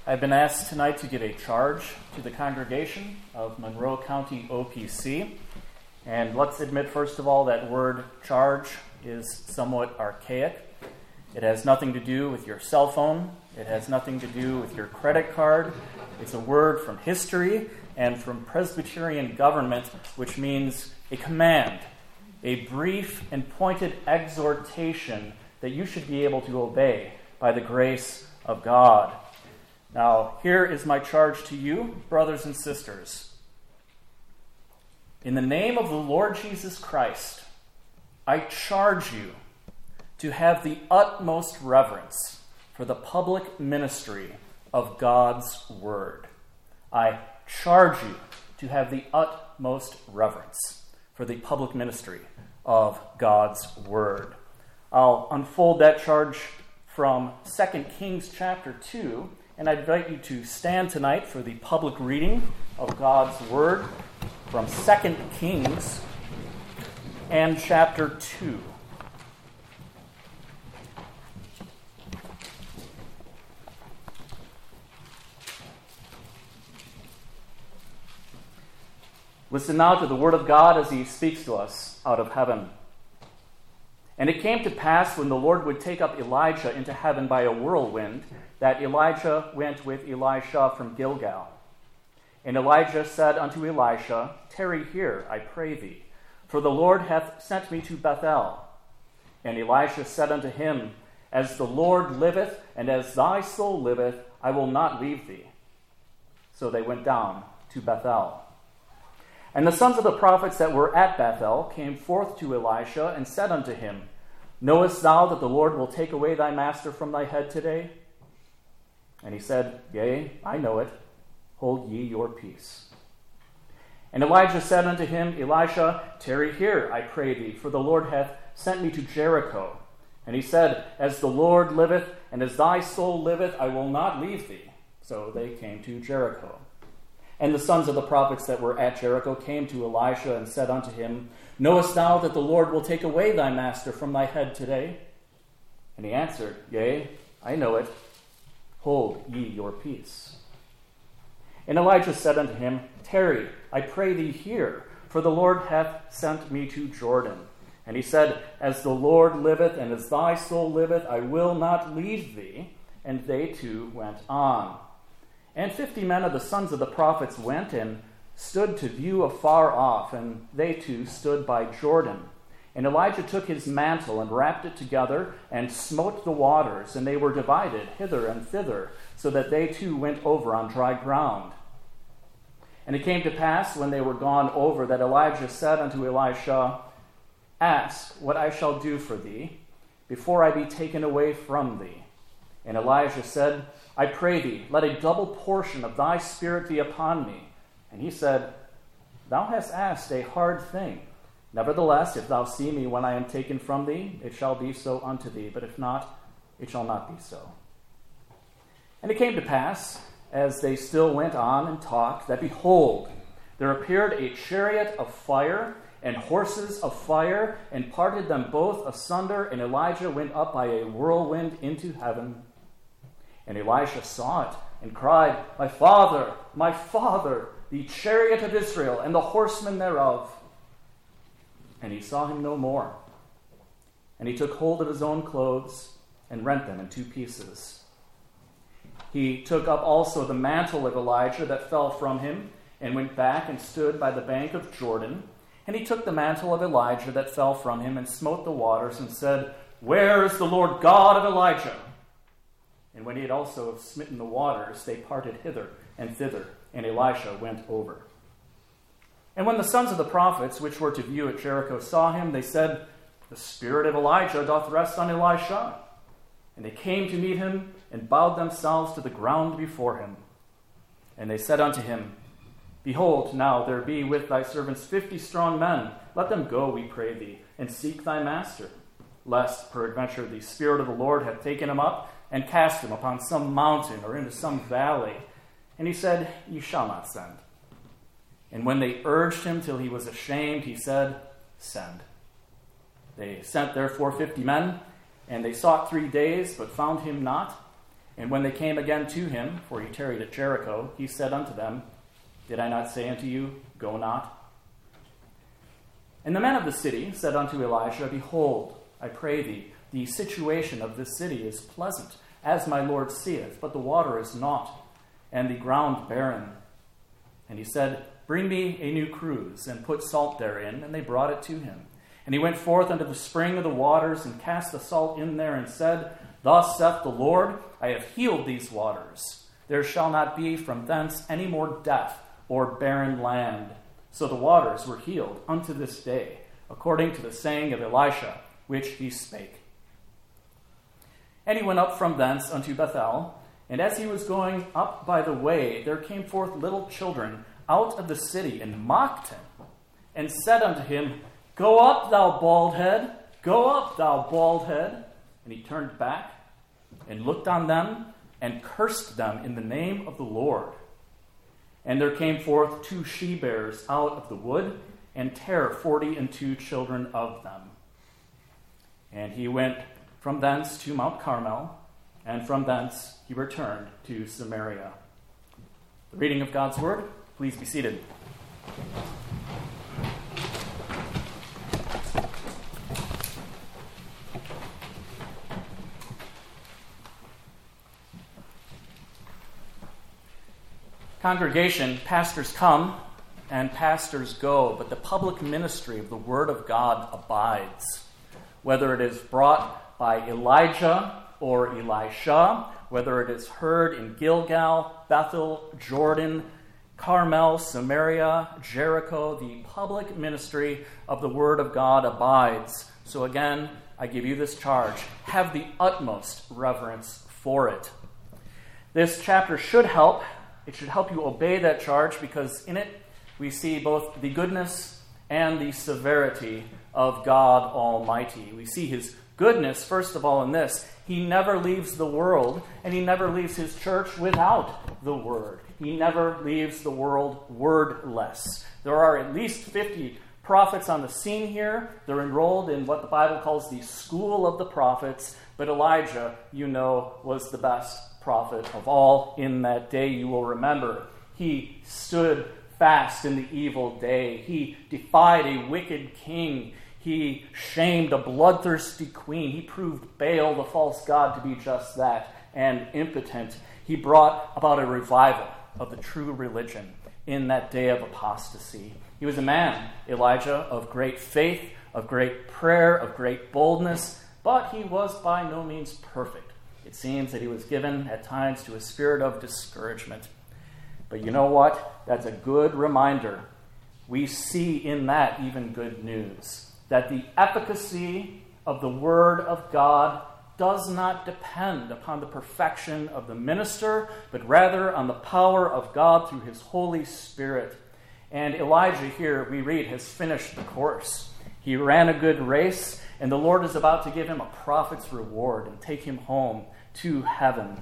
I've been asked tonight to give a charge to the congregation of Monroe County OPC. And let's admit, first of all, that word charge is somewhat archaic. It has nothing to do with your cell phone. It has nothing to do with your credit card. It's a word from history and from Presbyterian government, which means a command, a brief and pointed exhortation that you should be able to obey by the grace of God. Now, here is my charge to you, brothers and sisters. In the name of the Lord Jesus Christ, I charge you to have the utmost reverence for the public ministry of God's Word. I charge you to have the utmost reverence for the public ministry of God's Word. I'll unfold that charge from 2 Kings chapter 2, and I invite you to stand tonight for the public reading of God's Word from 2 Kings and chapter 2. Listen now to the word of God as he speaks to us out of heaven. And it came to pass when the Lord would take up Elijah into heaven by a whirlwind, that Elijah went with Elisha from Gilgal. And Elijah said unto Elisha, Tarry here, I pray thee, for the Lord hath sent me to Bethel. And Elisha said unto him, As the Lord liveth, and as thy soul liveth, I will not leave thee. So they went down to Bethel. And the sons of the prophets that were at Bethel came forth to Elisha and said unto him, Knowest thou that the Lord will take away thy master from thy head today? And he said, Yea, I know it. Hold ye your peace. And Elijah said unto him, Elisha, tarry here, I pray thee, for the Lord hath sent me to Jericho. And he said, As the Lord liveth, and as thy soul liveth, I will not leave thee. So they came to Jericho. And the sons of the prophets that were at Jericho came to Elisha and said unto him, Knowest thou that the Lord will take away thy master from thy head today? And he answered, Yea, I know it. Hold ye your peace. And Elijah said unto him, Tarry, I pray thee here, for the Lord hath sent me to Jordan. And he said, As the Lord liveth, and as thy soul liveth, I will not leave thee. And they two went on. And 50 men of the sons of the prophets went and stood to view afar off, and they too stood by Jordan. And Elijah took his mantle and wrapped it together and smote the waters, and they were divided hither and thither, so that they too went over on dry ground. And it came to pass, when they were gone over, that Elijah said unto Elisha, Ask what I shall do for thee, before I be taken away from thee. And Elijah said, I pray thee, let a double portion of thy spirit be upon me. And he said, Thou hast asked a hard thing. Nevertheless, if thou see me when I am taken from thee, it shall be so unto thee. But if not, it shall not be so. And it came to pass, as they still went on and talked, that behold, there appeared a chariot of fire and horses of fire, and parted them both asunder, and Elijah went up by a whirlwind into heaven. And Elisha saw it, and cried, my father, the chariot of Israel, and the horsemen thereof. And he saw him no more. And he took hold of his own clothes, and rent them in two pieces. He took up also the mantle of Elijah that fell from him, and went back and stood by the bank of Jordan. And he took the mantle of Elijah that fell from him, and smote the waters, and said, Where is the Lord God of Elijah? And when he had also smitten the waters, they parted hither and thither, and Elisha went over. And when the sons of the prophets, which were to view at Jericho, saw him, they said, The spirit of Elijah doth rest on Elisha. And they came to meet him, and bowed themselves to the ground before him. And they said unto him, Behold, now there be with thy servants 50 strong men. Let them go, we pray thee, and seek thy master, lest peradventure the Spirit of the Lord hath taken him up, and cast him upon some mountain or into some valley. And he said, Ye shall not send. And when they urged him till he was ashamed, he said, Send. They sent therefore 50 men, and they sought 3 days, but found him not. And when they came again to him, for he tarried at Jericho, he said unto them, Did I not say unto you, Go not? And the men of the city said unto Elisha, Behold, I pray thee, the situation of this city is pleasant, as my Lord seeth, but the water is naught, and the ground barren. And he said, Bring me a new cruse, and put salt therein. And they brought it to him. And he went forth unto the spring of the waters, and cast the salt in there, and said, Thus saith the Lord, I have healed these waters. There shall not be from thence any more death or barren land. So the waters were healed unto this day, according to the saying of Elisha, which he spake. And he went up from thence unto Bethel, and as he was going up by the way, there came forth little children out of the city, and mocked him, and said unto him, Go up, thou bald head, go up, thou bald head. And he turned back, and looked on them, and cursed them in the name of the Lord. And there came forth 2 she-bears out of the wood, and tare 42 children of them. And he went from thence to Mount Carmel, and from thence he returned to Samaria. The reading of God's word. Please be seated. Congregation, pastors come and pastors go, but the public ministry of the Word of God abides. Whether it is brought by Elijah or Elisha, whether it is heard in Gilgal, Bethel, Jordan, Carmel, Samaria, Jericho, the public ministry of the Word of God abides. So again, I give you this charge. Have the utmost reverence for it. This chapter should help. It should help you obey that charge, because in it we see both the goodness and the severity of God Almighty. We see his goodness, first of all, in this. He never leaves the world, and he never leaves his church without the Word. He never leaves the world wordless. There are at least 50 prophets on the scene here. They're enrolled in what the Bible calls the school of the prophets, but Elijah, you know, was the best prophet of all in that day. You will remember he stood fast in the evil day. He defied a wicked king. He shamed a bloodthirsty queen. He proved Baal, the false god, to be just that, and impotent. He brought about a revival of the true religion in that day of apostasy. He was a man, Elijah, of great faith, of great prayer, of great boldness, but he was by no means perfect. It seems that he was given at times to a spirit of discouragement. But you know what? That's a good reminder. We see in that even good news, that the efficacy of the Word of God does not depend upon the perfection of the minister, but rather on the power of God through his Holy Spirit. And Elijah here, we read, has finished the course. He ran a good race, and the Lord is about to give him a prophet's reward and take him home to heaven.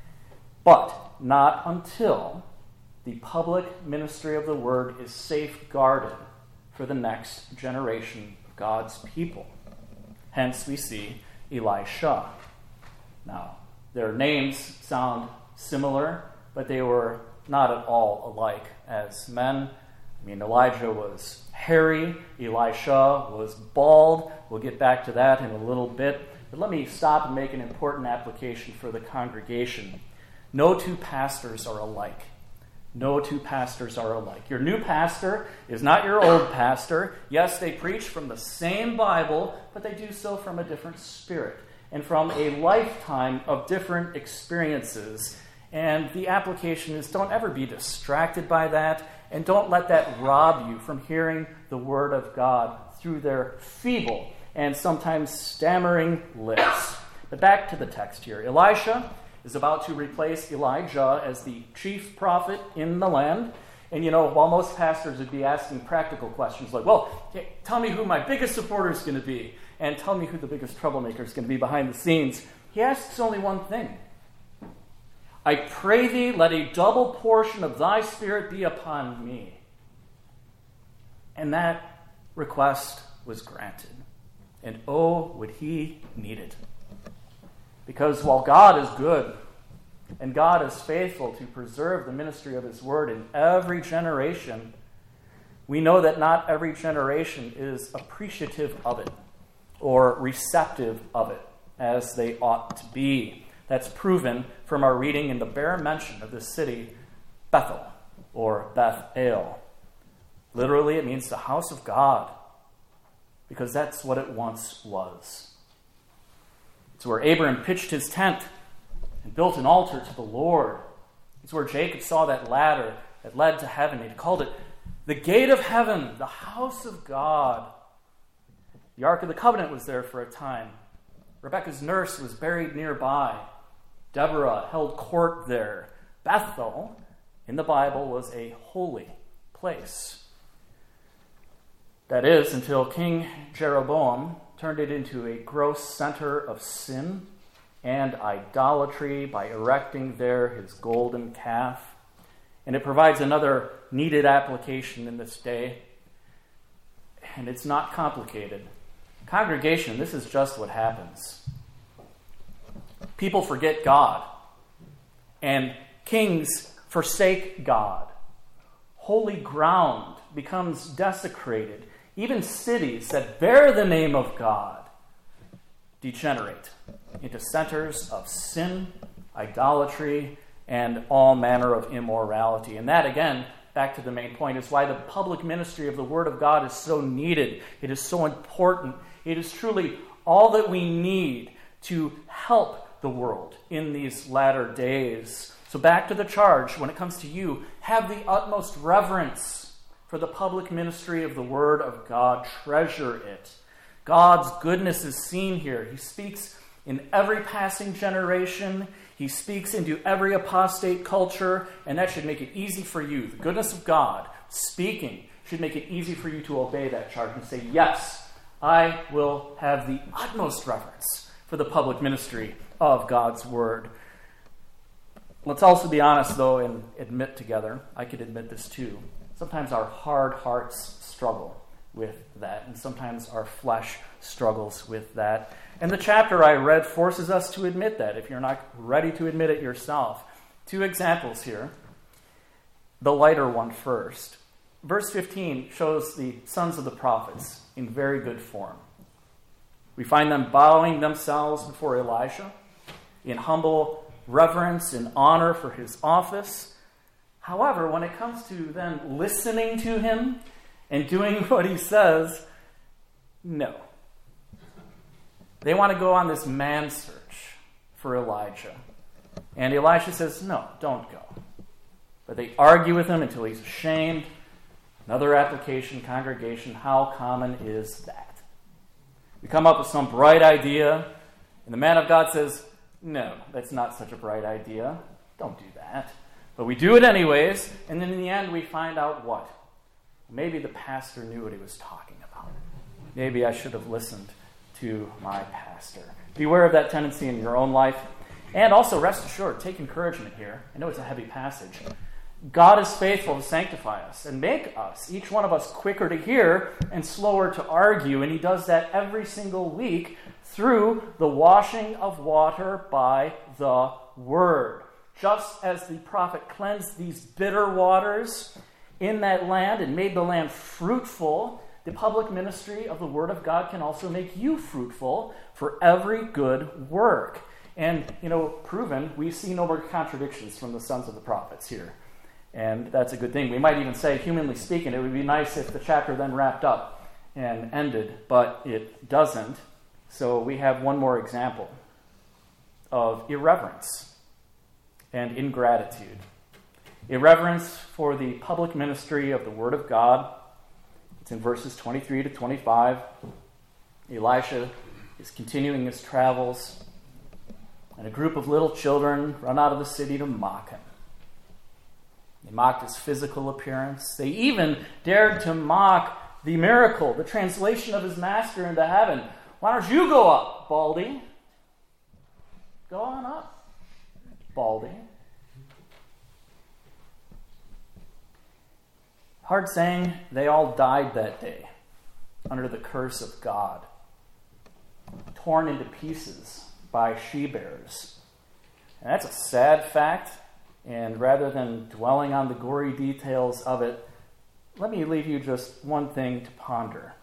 But not until the public ministry of the Word is safeguarded for the next generation of God's people. Hence we see Elisha. Now, their names sound similar, but they were not at all alike as men. I mean, Elijah was hairy, Elisha was bald. We'll get back to that in a little bit. But let me stop and make an important application for the congregation. No 2 pastors are alike. No 2 pastors are alike. Your new pastor is not your old pastor. Yes, they preach from the same Bible, but they do so from a different spirit and from a lifetime of different experiences. And the application is, don't ever be distracted by that, and don't let that rob you from hearing the Word of God through their feeble and sometimes stammering lips. But back to the text here. Elisha is about to replace Elijah as the chief prophet in the land. And you know, while most pastors would be asking practical questions like, well, tell me who my biggest supporter is going to be, and tell me who the biggest troublemaker is going to be behind the scenes, he asks only one thing. I pray thee, let a double portion of thy spirit be upon me. And that request was granted. And oh, would he need it. Because while God is good, And God is faithful to preserve the ministry of his word in every generation. We know that not every generation is appreciative of it or receptive of it as they ought to be. That's proven from our reading in the bare mention of this city, Bethel, or Beth-el. Literally, it means the house of God, because that's what it once was. It's where Abraham pitched his tent and built an altar to the Lord. It's where Jacob saw that ladder that led to heaven. He called it the gate of heaven, the house of God. The Ark of the Covenant was there for a time. Rebekah's nurse was buried nearby. Deborah held court there. Bethel, in the Bible, was a holy place. That is, until King Jeroboam turned it into a gross center of sin and idolatry by erecting there his golden calf. And it provides another needed application in this day. And it's not complicated. Congregation, this is just what happens. People forget God, and kings forsake God. Holy ground becomes desecrated. Even cities that bear the name of God degenerate into centers of sin, idolatry, and all manner of immorality. And that, again, back to the main point, is why the public ministry of the Word of God is so needed. It is so important. It is truly all that we need to help the world in these latter days. So back to the charge, when it comes to you, have the utmost reverence for the public ministry of the Word of God. Treasure it. God's goodness is seen here. He speaks in every passing generation. He speaks into every apostate culture, and that should make it easy for you. The goodness of God speaking should make it easy for you to obey that charge and say, yes, I will have the utmost reverence for the public ministry of God's Word. Let's also be honest, though, and admit together, I could admit this too, sometimes our hard hearts struggle with that, and sometimes our flesh struggles with that. And the chapter I read forces us to admit that, if you're not ready to admit it yourself. 2 examples here. The lighter one first. Verse 15 shows the sons of the prophets in very good form. We find them bowing themselves before Elisha in humble reverence and honor for his office. However, when it comes to them listening to him and doing what he says, no. They want to go on this man search for Elijah. And Elisha says, no, don't go. But they argue with him until he's ashamed. Another application, congregation, how common is that? We come up with some bright idea, and the man of God says, no, that's not such a bright idea. Don't do that. But we do it anyways, and then in the end we find out what? Maybe the pastor knew what he was talking about. Maybe I should have listened to my pastor. Beware of that tendency in your own life. And also, rest assured, take encouragement here. I know it's a heavy passage. God is faithful to sanctify us and make us, each one of us, quicker to hear and slower to argue. And he does that every single week through the washing of water by the word. Just as the prophet cleansed these bitter waters in that land and made the land fruitful, the public ministry of the Word of God can also make you fruitful for every good work. And, proven, we see no more contradictions from the sons of the prophets here. And that's a good thing. We might even say, humanly speaking, it would be nice if the chapter then wrapped up and ended, but it doesn't. So we have one more example of irreverence and ingratitude. Irreverence for the public ministry of the Word of God. It's in verses 23 to 25. Elisha is continuing his travels, and a group of little children run out of the city to mock him. They mocked his physical appearance. They even dared to mock the miracle, the translation of his master into heaven. Why don't you go up, Baldy? Go on up, Baldy. Hard saying, they all died that day under the curse of God, torn into pieces by she-bears. And that's a sad fact, and rather than dwelling on the gory details of it, let me leave you just one thing to ponder.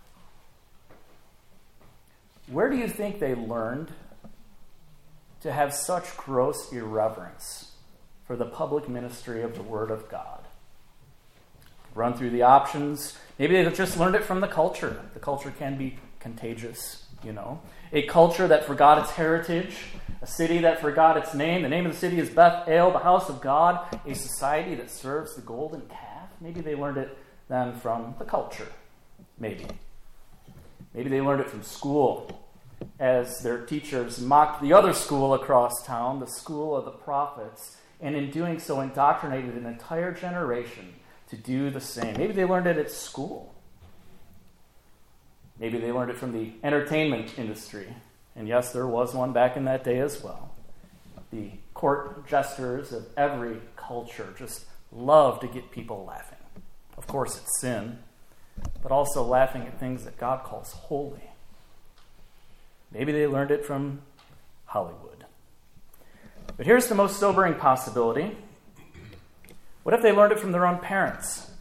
Where do you think they learned to have such gross irreverence for the public ministry of the Word of God? Run through the options. Maybe they just learned it from the culture. The culture can be contagious, you know. A culture that forgot its heritage, a city that forgot its name. The name of the city is Beth El, the house of God, a society that serves the golden calf. Maybe they learned it then from the culture. Maybe. Maybe they learned it from school, as their teachers mocked the other school across town, the school of the prophets, and in doing so indoctrinated an entire generation to do the same. Maybe they learned it at school. Maybe they learned it from the entertainment industry. And yes, there was one back in that day as well. The court jesters of every culture just love to get people laughing. Of course, it's sin, but also laughing at things that God calls holy. Maybe they learned it from Hollywood. But here's the most sobering possibility. What if they learned it from their own parents?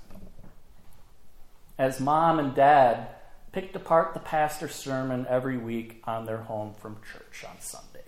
As mom and dad picked apart the pastor's sermon every week on their home from church on Sunday.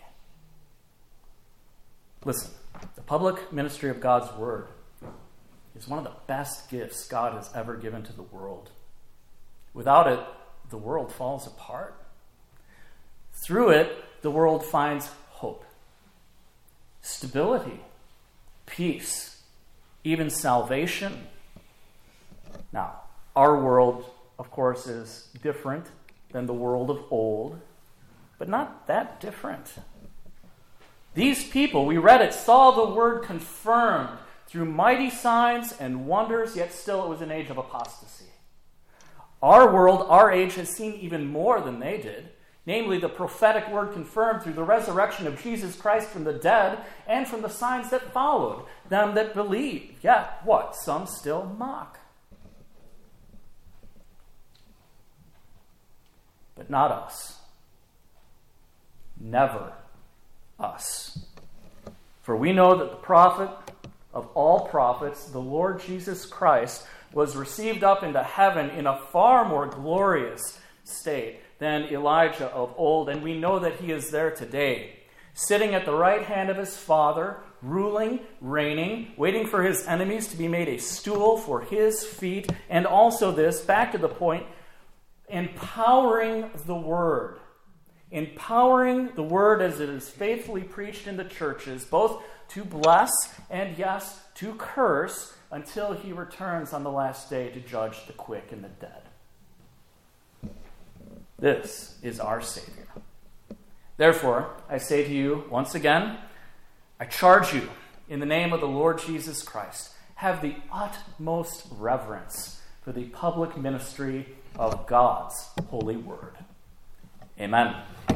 Listen, the public ministry of God's Word is one of the best gifts God has ever given to the world. Without it, the world falls apart. Through it, the world finds hope, stability, peace, even salvation. Now, our world, of course, is different than the world of old, but not that different. These people, we read it, saw the word confirmed through mighty signs and wonders, yet still it was an age of apostasy. Our world, our age, has seen even more than they did, namely the prophetic word confirmed through the resurrection of Jesus Christ from the dead and from the signs that followed them that believe. Yet, what? Some still mock. But not us. Never us. For we know that the prophet of all prophets, the Lord Jesus Christ, was received up into heaven in a far more glorious state than Elijah of old, and we know that he is there today, sitting at the right hand of his Father, ruling, reigning, waiting for his enemies to be made a stool for his feet, and also this, back to the point, empowering the Word. Empowering the Word as it is faithfully preached in the churches, both to bless and, yes, to curse, until he returns on the last day to judge the quick and the dead. This is our Savior. Therefore, I say to you once again, I charge you in the name of the Lord Jesus Christ, have the utmost reverence for the public ministry of God's holy word. Amen.